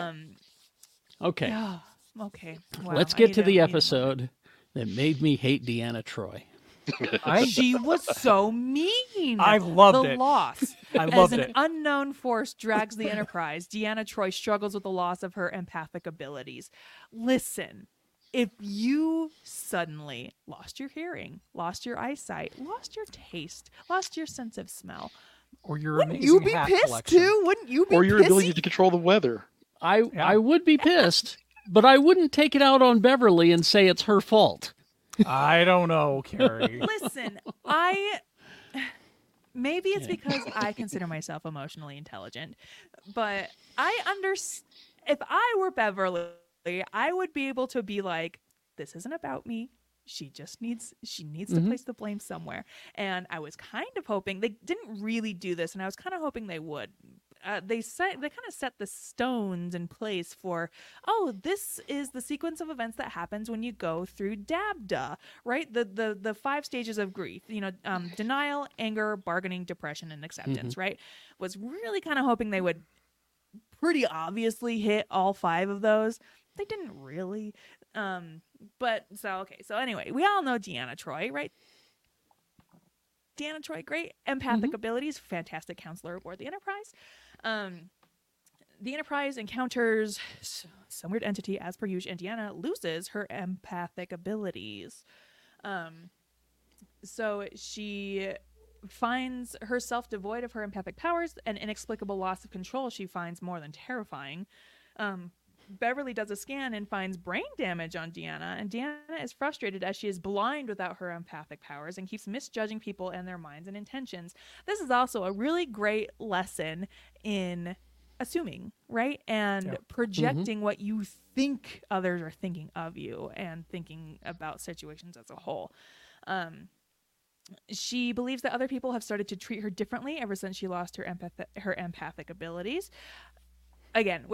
Okay. Okay. Wow. Let's get to the episode that made me hate Deanna Troy. She was so mean. I loved it. The loss. I loved it. As it. an unknown force drags the Enterprise, Deanna Troy struggles with the loss of her empathic abilities. Listen, if you suddenly lost your hearing, lost your eyesight, lost your taste, lost your sense of smell, or your wouldn't you be pissed collection. too? Wouldn't you be or your pissy? ability to control the weather? I would be pissed, but I wouldn't take it out on Beverly and say it's her fault. I don't know, Carrie. Listen, maybe it's because I consider myself emotionally intelligent, but if I were Beverly, I would be able to be like, this isn't about me. She needs to place the blame somewhere. And I was kind of hoping they didn't really do this, and I was kind of hoping they would. They kind of set the stones in place for, this is the sequence of events that happens when you go through DABDA, right? The 5 stages of grief, denial, anger, bargaining, depression, and acceptance, right? Was really kind of hoping they would pretty obviously hit all 5 of those. They didn't really. So anyway, we all know Deanna Troi, right? Deanna Troi, great empathic abilities, fantastic counselor aboard the Enterprise. The Enterprise encounters some weird entity as per usual, and Deanna loses her empathic abilities. So she finds herself devoid of her empathic powers, an inexplicable loss of control she finds more than terrifying. Beverly does a scan and finds brain damage on Deanna, and Deanna is frustrated as she is blind without her empathic powers and keeps misjudging people and their minds and intentions. This is also a really great lesson in assuming, right? And projecting what you think others are thinking of you and thinking about situations as a whole. She believes that other people have started to treat her differently ever since she lost her empathic abilities. Again,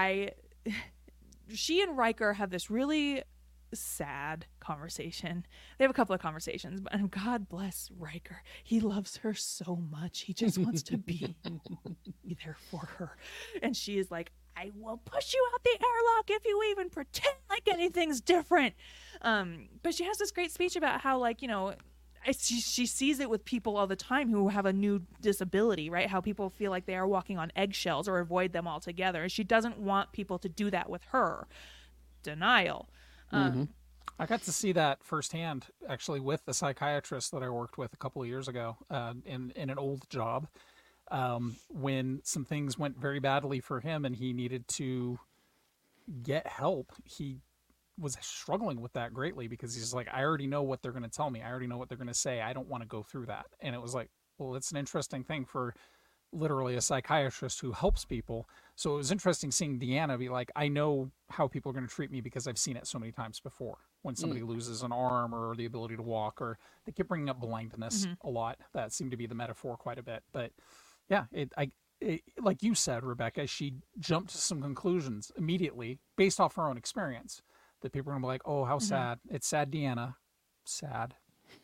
she and Riker have this really sad conversation. They have a couple of conversations, and God bless Riker. He loves her so much. He just wants to be there for her. And she is like, I will push you out the airlock if you even pretend like anything's different. But she has this great speech about how, she sees it with people all the time who have a new disability, right? How people feel like they are walking on eggshells or avoid them altogether. And she doesn't want people to do that with her. Denial. I got to see that firsthand, actually, with the psychiatrist that I worked with a couple of years ago in an old job. When some things went very badly for him and he needed to get help, he was struggling with that greatly because he's like, I already know what they're going to tell me. I already know what they're going to say. I don't want to go through that. And it was like, well, it's an interesting thing for literally a psychiatrist who helps people. So it was interesting seeing Deanna be like, I know how people are going to treat me because I've seen it so many times before when somebody loses an arm or the ability to walk, or they keep bringing up blindness a lot. That seemed to be the metaphor quite a bit. But yeah, like you said, Rebecca, she jumped to some conclusions immediately based off her own experience. That people are going to be like, oh, how sad. It's sad, Deanna. Sad.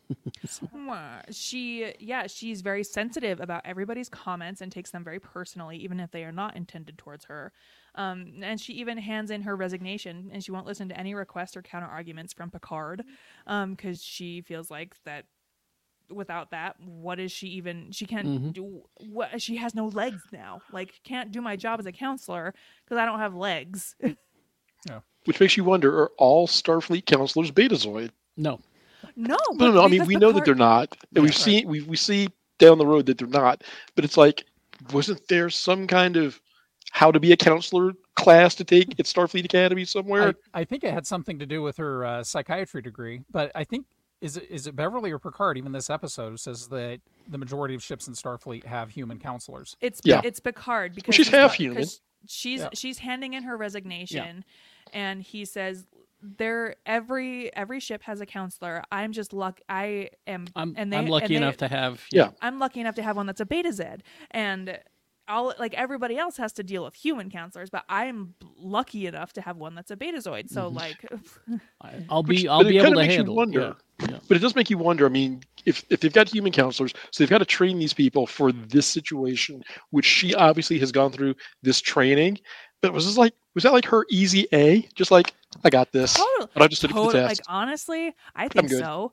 She's very sensitive about everybody's comments and takes them very personally, even if they are not intended towards her. And she even hands in her resignation, and she won't listen to any requests or counter arguments from Picard, because she feels like that without that, what is she even? She can't do what? She has no legs now. Like, can't do my job as a counselor because I don't have legs. Yeah. Which makes you wonder, are all Starfleet counselors Betazoid? No. No. I mean, we know that they're not. And we see down the road that they're not. But it's like, wasn't there some kind of how to be a counselor class to take at Starfleet Academy somewhere? I think it had something to do with her psychiatry degree. But I think, is it Beverly or Picard, even this episode, says that the majority of ships in Starfleet have human counselors? It's Picard. Because she's half human. She's handing in her resignation, and he says, every ship has a counselor. I'm just lucky. I'm lucky enough to have. I'm lucky enough to have one that's a Beta Z, and everybody else has to deal with human counselors, but I'm lucky enough to have one that's a Betazoid. So I'll be able to handle it. Yeah. But it does make you wonder. I mean, if they've got human counselors, so they've got to train these people for this situation, which she obviously has gone through this training. But was that like her easy A? Just like, I got this. Totally. But I just did the test. Like, honestly, I think so.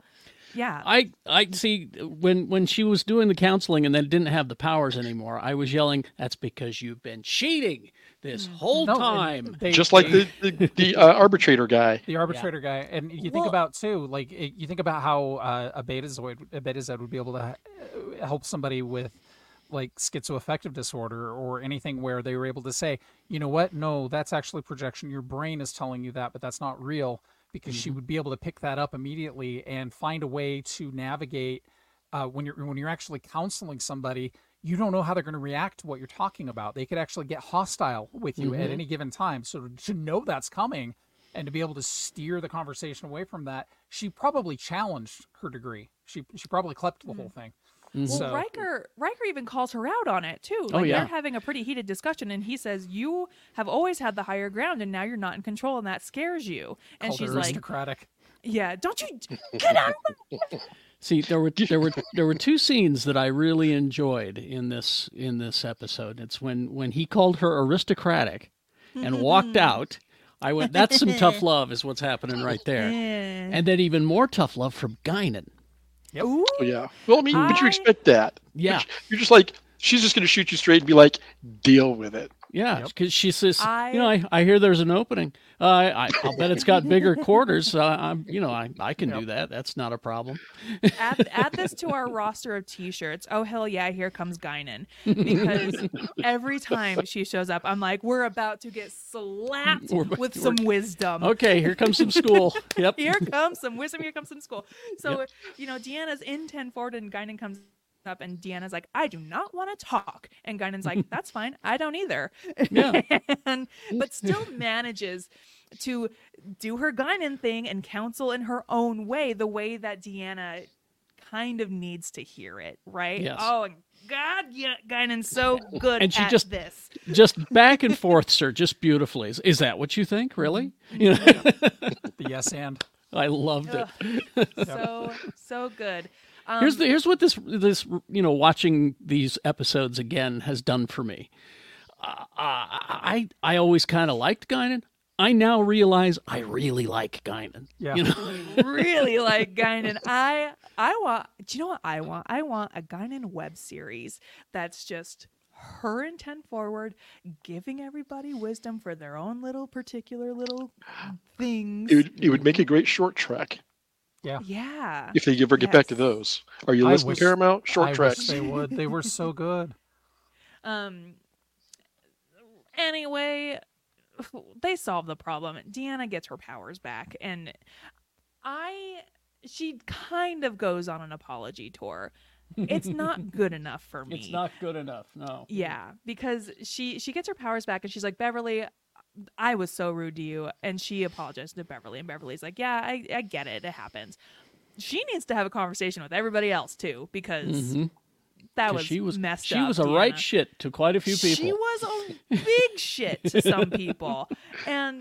Yeah. I see when she was doing the counseling and then didn't have the powers anymore, I was yelling, "That's because you've been cheating this whole time." Just like the arbitrator guy. The arbitrator guy. And you think about, too, like, you think about how a Betazed would be able to help somebody with, like, schizoaffective disorder or anything where they were able to say, you know what? No, that's actually projection. Your brain is telling you that, but that's not real. Because she would be able to pick that up immediately and find a way to navigate when you're actually counseling somebody. You don't know how they're going to react to what you're talking about. They could actually get hostile with you at any given time. So to know that's coming and to be able to steer the conversation away from that, she probably challenged her degree. She probably clept the whole thing. Well, so, Riker even calls her out on it too. Like they're having a pretty heated discussion, and he says, "You have always had the higher ground, and now you're not in control, and that scares you." And she's like, "Aristocratic." Yeah, don't you get out? See, there were two scenes that I really enjoyed in this episode. It's when he called her aristocratic and walked out. I went, "That's some tough love," is what's happening right there. And then even more tough love from Guinan. Yep. Oh, yeah. Well, I mean, would you expect that? Yeah. You're just like, she's just going to shoot you straight and be like, deal with it. Yeah, because she says, I hear there's an opening. I'll bet it's got bigger quarters. I can do that. That's not a problem. Add this to our roster of T-shirts. Oh, hell yeah, here comes Guinan. Because every time she shows up, I'm like, we're about to get slapped with some wisdom. Okay, here comes some school. Yep. Here comes some wisdom. Here comes some school. So, Deanna's in 10 forward and Guinan comes up and Deanna's like, "I do not want to talk," and Guinan's like, "That's fine, I don't either." Yeah. But still manages to do her Guinan thing and counsel in her own way, the way that Deanna kind of needs to hear it, right? Yes. Oh God, yeah, Guinan's so good and she at this. Just back and forth, sir, just beautifully. Is that what you think, really? The yes and. I loved it. So good. Here's what this watching these episodes again has done for me. I always kind of liked Guinan. I now realize I really like Guinan. Yeah, really like Guinan. I want. Do you know what I want? I want a Guinan web series that's just her in 10 forward, giving everybody wisdom for their own particular little things. It would make a great short track. Yeah. If they ever get back to those. Are you listening, Paramount? Short tracks. Wish they would. They were so good. Anyway, they solve the problem. Deanna gets her powers back, and she kind of goes on an apology tour. It's not good enough for me. It's not good enough, no. Yeah, because she gets her powers back, and she's like, "Beverly, I was so rude to you," and she apologized to Beverly, and Beverly's like, "Yeah, I get it. It happens." She needs to have a conversation with everybody else too, because that was messed up. She was a Deanna. right shit to quite a few people. She was a big shit to some people, and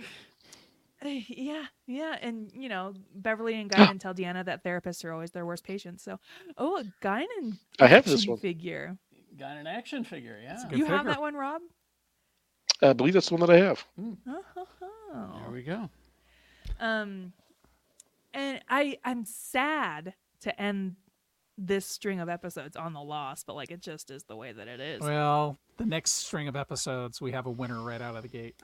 and Beverly and Guinan tell Deanna that therapists are always their worst patients. So, a Guinan I have this one figure. Guinan action figure, yeah. You have that one, Rob? I believe that's the one that I have. There we go. And I'm sad to end this string of episodes on the loss, but it just is the way that it is. Well, the next string of episodes, we have a winner right out of the gate.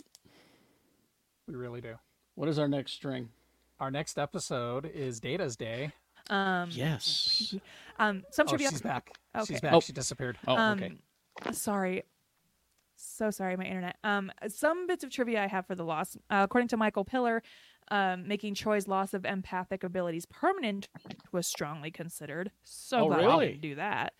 We really do. What is our next string? Our next episode is Data's Day. Yes. Some trivia. She's back. Okay. She's back. She disappeared. Okay. Sorry. So sorry, my internet. Some bits of trivia I have for the loss. According to Michael Piller, making Troy's loss of empathic abilities permanent was strongly considered. So glad I didn't do that.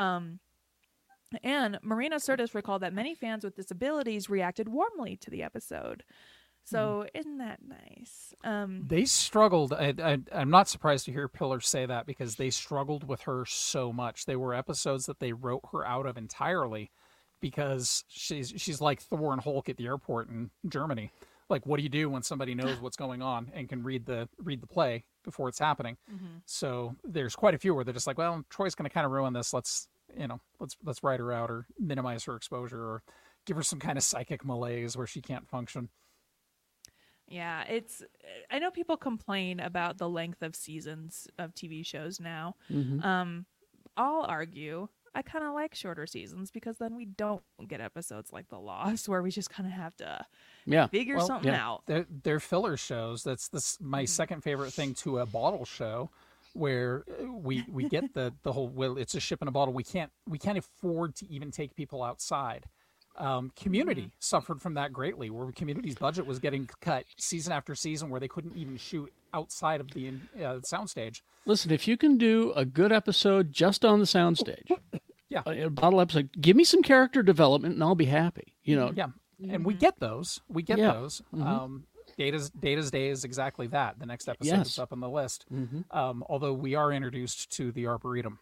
And Marina Sirtis recalled that many fans with disabilities reacted warmly to the episode. So isn't that nice? They struggled. I'm not surprised to hear Piller say that, because they struggled with her so much. They were episodes that they wrote her out of entirely, because she's like Thor and Hulk at the airport in Germany. Like, what do you do when somebody knows what's going on and can read the play before it's happening? So there's quite a few where they're just like, well, Troy's going to kind of ruin this. Let's write her out or minimize her exposure or give her some kind of psychic malaise where she can't function. Yeah, I know people complain about the length of seasons of TV shows now. Mm-hmm. I'll argue I kind of like shorter seasons because then we don't get episodes like The Lost where we just kind of have to figure something out. They're filler shows. That's my second favorite thing to a bottle show, where we get the whole, well, it's a ship in a bottle. We can't afford to even take people outside. Community suffered from that greatly, where Community's budget was getting cut season after season, where they couldn't even shoot outside of the soundstage. Listen, if you can do a good episode just on the soundstage, a bottle episode, give me some character development and I'll be happy. And we get those. Those. Data's Day is exactly that. The next episode is up on the list. Although we are introduced to the Arboretum.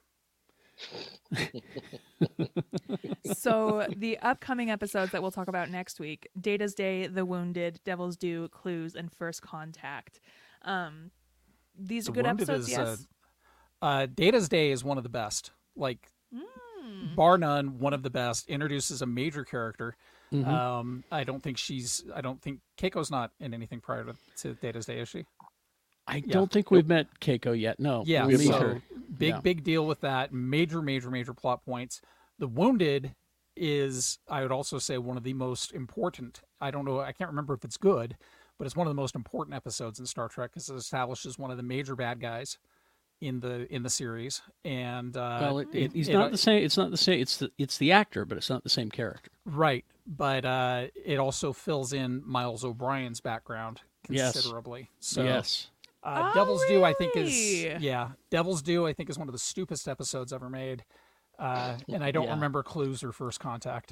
So the upcoming episodes that we'll talk about next week: Data's Day, The Wounded, Devil's Due, Clues, and First Contact. These are good episodes. Yes. Data's Day is one of the best. Bar none, one of the best. Introduces a major character. I don't think Keiko's not in anything prior to Data's Day, is she? I don't think we've met Keiko yet. No. Yeah. We'll meet her. Big deal with that. Major plot points. The Wounded is, I would also say, one of the most important. I don't know. I can't remember if it's good, but it's one of the most important episodes in Star Trek because it establishes one of the major bad guys in the series. And he's not the same. It's not the same. It's the actor, but it's not the same character. Right. But it also fills in Miles O'Brien's background considerably. So, yes. Devil's Due, I think, Devil's Due, I think, is one of the stupidest episodes ever made. And I don't remember Clues or First Contact.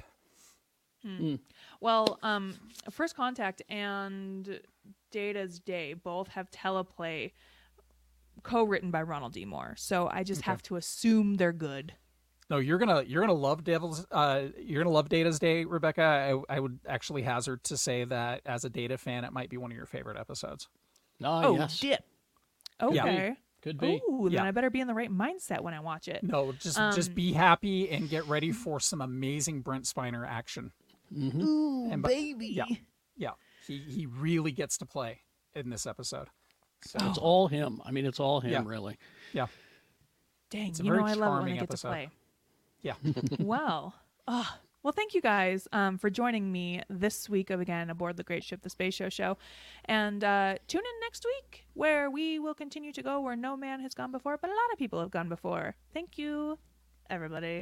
Well, First Contact and Data's Day both have teleplay co-written by Ronald D. Moore, so I just have to assume they're good. No, you're gonna love Data's Day, Rebecca. I would actually hazard to say that as a Data fan, it might be one of your favorite episodes. Yes. Dip. Okay. Yeah. Could be. Ooh, then I better be in the right mindset when I watch it. No, just be happy and get ready for some amazing Brent Spiner action. Ooh, baby. Yeah. He really gets to play in this episode. So it's all him. I mean, it's all him, really. Yeah. Dang, I love it when I get to play. Yeah. Well, thank you guys for joining me this week again aboard the Great Ship, the Space Show. And tune in next week where we will continue to go where no man has gone before, but a lot of people have gone before. Thank you, everybody.